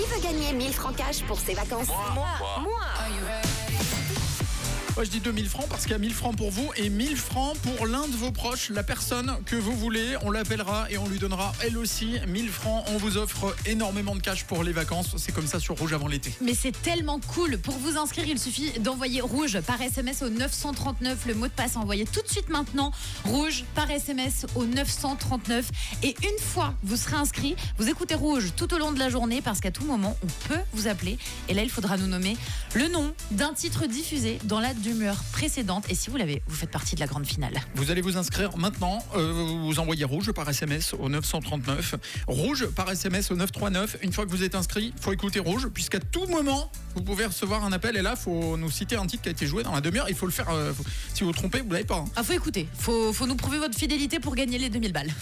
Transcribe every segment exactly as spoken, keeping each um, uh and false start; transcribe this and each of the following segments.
Qui veut gagner mille francs cash pour ses vacances? Moi, moi. Moi. Moi je dis deux mille francs parce qu'il y a mille francs pour vous et mille francs pour l'un de vos proches, la personne que vous voulez. On l'appellera et on lui donnera elle aussi mille francs. On vous offre énormément de cash pour les vacances. C'est comme ça sur Rouge avant l'été. Mais c'est tellement cool. Pour vous inscrire, il suffit d'envoyer Rouge par S M S au neuf cent trente-neuf. Le mot de passe envoyé tout de suite maintenant. Rouge par S M S au neuf cent trente-neuf. Et une fois vous serez inscrit, vous écoutez Rouge tout au long de la journée parce qu'à tout moment, on peut vous appeler. Et là, il faudra nous nommer le nom d'un titre diffusé dans la d'humeur précédente. Et si vous l'avez, vous faites partie de la grande finale. Vous allez vous inscrire maintenant. Euh, vous envoyez Rouge par S M S au neuf cent trente-neuf. Rouge par S M S au neuf cent trente-neuf. Une fois que vous êtes inscrit, il faut écouter Rouge puisqu'à tout moment, vous pouvez recevoir un appel. Et là, il faut nous citer un titre qui a été joué dans la demi-heure. Il faut le faire. Euh, faut- si vous vous trompez, vous l'avez pas. hein. Ah, faut écouter. Faut, faut nous prouver votre fidélité pour gagner les deux mille balles.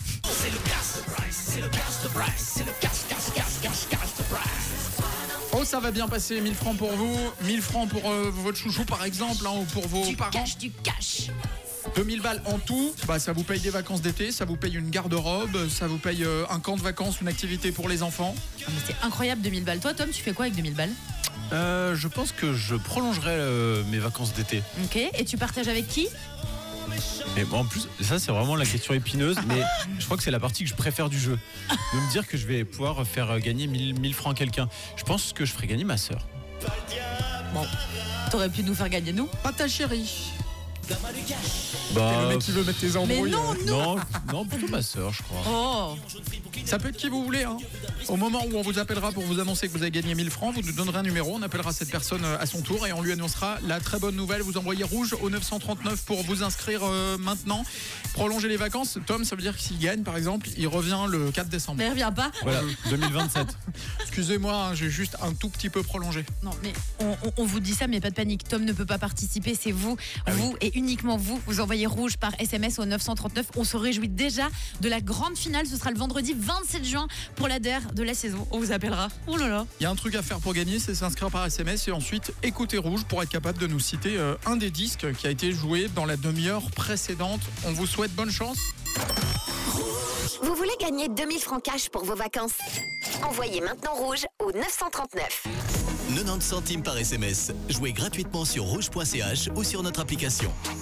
Oh, ça va bien passer. mille francs pour vous. mille francs pour euh, votre chouchou, par exemple, hein, ou pour vos Du parents. cash, du cash. deux mille balles en tout, bah, ça vous paye des vacances d'été, ça vous paye une garde-robe, ça vous paye euh, un camp de vacances, une activité pour les enfants. Ah, mais c'est incroyable, deux mille balles. Toi, Tom, tu fais quoi avec deux mille balles? Euh, je pense que je prolongerai euh, mes vacances d'été. Ok. Et tu partages avec qui? Et en plus, ça c'est vraiment la question épineuse, mais je crois que c'est la partie que je préfère du jeu. De me dire que je vais pouvoir faire gagner mille, mille francs à quelqu'un. Je pense que je ferai gagner ma sœur. Bon, t'aurais pu nous faire gagner, nous. Pas ta chérie. Bah, Et le mec qui veut mettre tes embrouilles. Mais non, euh, nous. non, non, plutôt ma sœur, je crois. Oh. Ça peut être qui vous voulez. Hein. Au moment où on vous appellera pour vous annoncer que vous avez gagné mille francs, vous nous donnerez un numéro, on appellera cette personne euh, à son tour et on lui annoncera la très bonne nouvelle. Vous envoyez Rouge au neuf cent trente-neuf pour vous inscrire euh, maintenant. Prolonger les vacances. Tom, ça veut dire que s'il gagne, par exemple, il revient le quatre décembre. Mais reviens pas. Voilà, deux mille vingt-sept. Excusez-moi, hein, j'ai juste un tout petit peu prolongé. Non, mais on, on- on vous dit ça, mais pas de panique. Tom ne peut pas participer, c'est vous, vous et uniquement vous. Vous envoyez Rouge par S M S au neuf cent trente-neuf. On se réjouit déjà de la grande finale. Ce sera le vendredi vingt-sept juin pour la D E R de la saison. On vous appellera. Oh là là. Il y a un truc à faire pour gagner, c'est s'inscrire par S M S et ensuite écouter Rouge pour être capable de nous citer euh, un des disques qui a été joué dans la demi-heure précédente. On vous souhaite bonne chance. Vous voulez gagner deux mille francs cash pour vos vacances? Envoyez maintenant Rouge au neuf cent trente-neuf. quatre-vingt-dix centimes par S M S. Jouez gratuitement sur rouge point c h ou sur notre application.